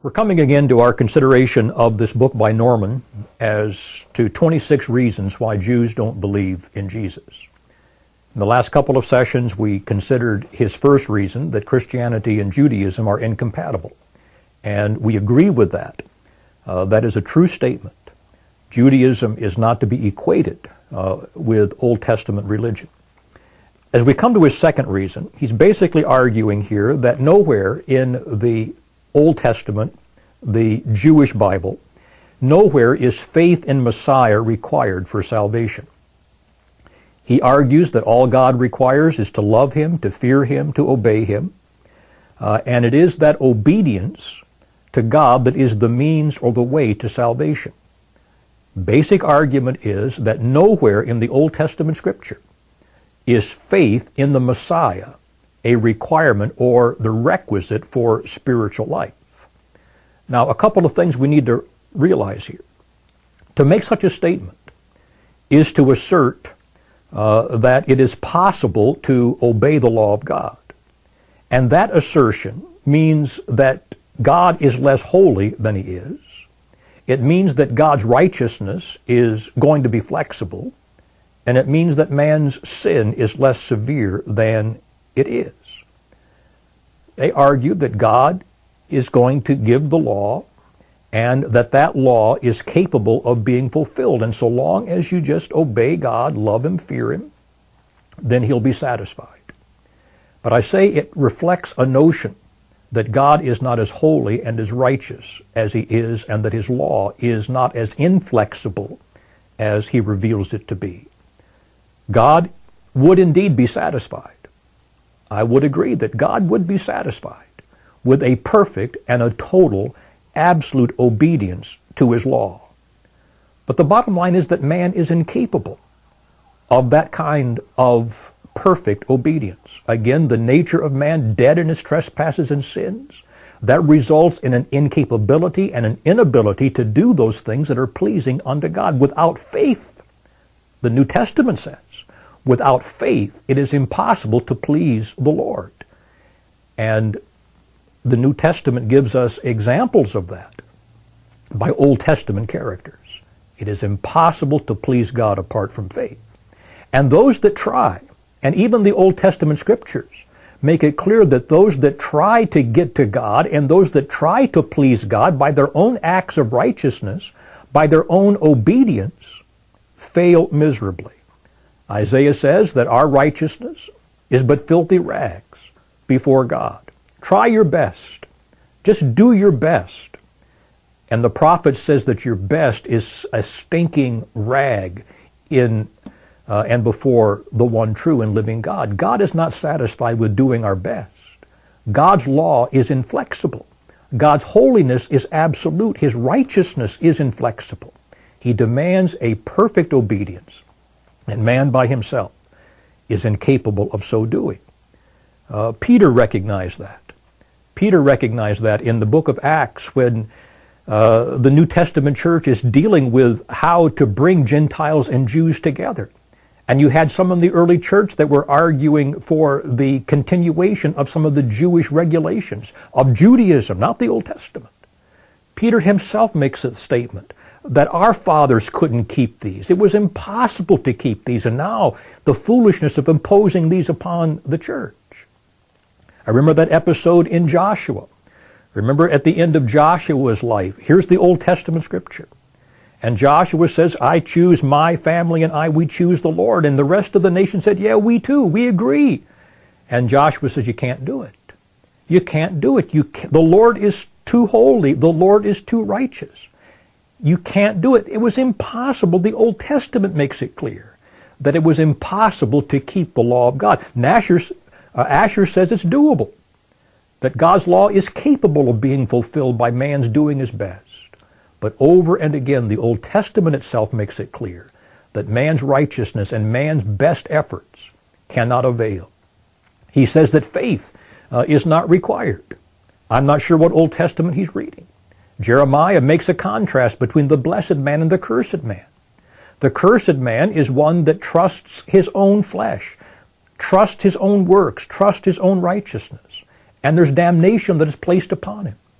We're coming again to our consideration of this book by Norman as to 26 reasons why Jews don't believe in Jesus. In the last couple of sessions, we considered his first reason, that Christianity and Judaism are incompatible. And we agree with that. That is a true statement. Judaism is not to be equated with Old Testament religion. As we come to his second reason, he's basically arguing here that nowhere in the Old Testament, the Jewish Bible, nowhere is faith in Messiah required for salvation. He argues that all God requires is to love him, to fear him, to obey him. And it is that obedience to God that is the means or the way to salvation. Basic argument is that nowhere in the Old Testament Scripture is faith in the Messiah a requirement or the requisite for spiritual life. Now, a couple of things we need to realize here. To make such a statement is to assert that it is possible to obey the law of God. And that assertion means that God is less holy than he is. It means that God's righteousness is going to be flexible. And it means that man's sin is less severe than it is. They argue that God is going to give the law and that that law is capable of being fulfilled. And so long as you just obey God, love him, fear him, then he'll be satisfied. But I say it reflects a notion that God is not as holy and as righteous as he is, and that his law is not as inflexible as he reveals it to be. God would indeed be satisfied. I would agree that God would be satisfied with a perfect and a total, absolute obedience to his law. But the bottom line is that man is incapable of that kind of perfect obedience. Again, the nature of man, dead in his trespasses and sins, that results in an incapability and an inability to do those things that are pleasing unto God. Without faith, the New Testament says, without faith, it is impossible to please the Lord. And the New Testament gives us examples of that by Old Testament characters. It is impossible to please God apart from faith. And those that try, and even the Old Testament scriptures, make it clear that those that try to get to God and those that try to please God by their own acts of righteousness, by their own obedience, fail miserably. Isaiah says that our righteousness is but filthy rags before God. Try your best. Just do your best. And the prophet says that your best is a stinking rag in and before the one true and living God. God is not satisfied with doing our best. God's law is inflexible. God's holiness is absolute. His righteousness is inflexible. He demands a perfect obedience, and man by himself is incapable of so doing. Peter recognized that. Peter recognized that in the book of Acts when the New Testament church is dealing with how to bring Gentiles and Jews together. And you had some in the early church that were arguing for the continuation of some of the Jewish regulations of Judaism, not the Old Testament. Peter himself makes a statement that our fathers couldn't keep these. It was impossible to keep these, and now the foolishness of imposing these upon the church. I remember that episode in Joshua. Remember at the end of Joshua's life, here's the Old Testament scripture. And Joshua says, I choose my family and we choose the Lord. And the rest of the nation said, yeah, we too, we agree. And Joshua says, you can't do it. You can't do it. The Lord is too holy. The Lord is too righteous. You can't do it. It was impossible. The Old Testament makes it clear that it was impossible to keep the law of God. Asher says it's doable, that God's law is capable of being fulfilled by man's doing his best. But over and again, the Old Testament itself makes it clear that man's righteousness and man's best efforts cannot avail. He says that faith is not required. I'm not sure what Old Testament he's reading. Jeremiah makes a contrast between the blessed man and the cursed man. The cursed man is one that trusts his own flesh, trusts his own works, trusts his own righteousness, and there's damnation that is placed upon him.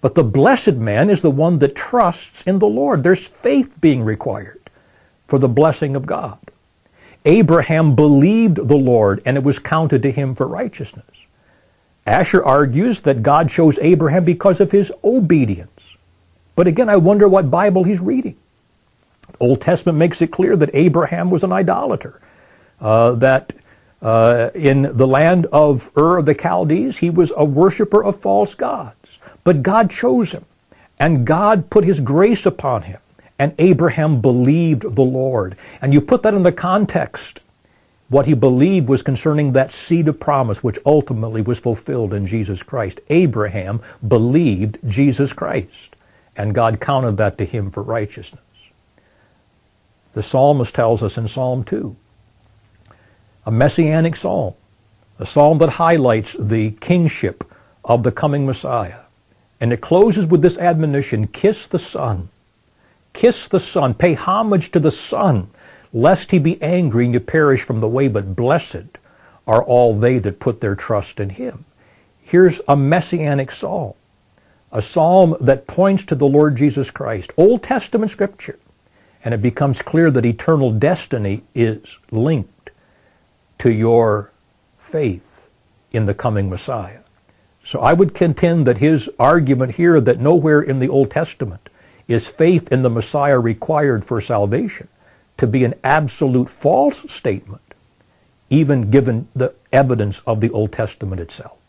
But the blessed man is the one that trusts in the Lord. There's faith being required for the blessing of God. Abraham believed the Lord, and it was counted to him for righteousness. Asher argues that God chose Abraham because of his obedience. But again, I wonder what Bible he's reading. The Old Testament makes it clear that Abraham was an idolater, that in the land of Ur of the Chaldees, he was a worshiper of false gods. But God chose him, and God put his grace upon him, and Abraham believed the Lord. And you put that in the context. What he believed was concerning that seed of promise, which ultimately was fulfilled in Jesus Christ. Abraham believed Jesus Christ, and God counted that to him for righteousness. The psalmist tells us in Psalm 2, a messianic psalm, a psalm that highlights the kingship of the coming Messiah. And it closes with this admonition, kiss the Son. Kiss the Son. Pay homage to the Son, lest he be angry and you perish from the way, but blessed are all they that put their trust in him. Here's a messianic psalm, a psalm that points to the Lord Jesus Christ, Old Testament scripture, and it becomes clear that eternal destiny is linked to your faith in the coming Messiah. So I would contend that his argument here that nowhere in the Old Testament is faith in the Messiah required for salvation to be an absolute false statement, even given the evidence of the Old Testament itself.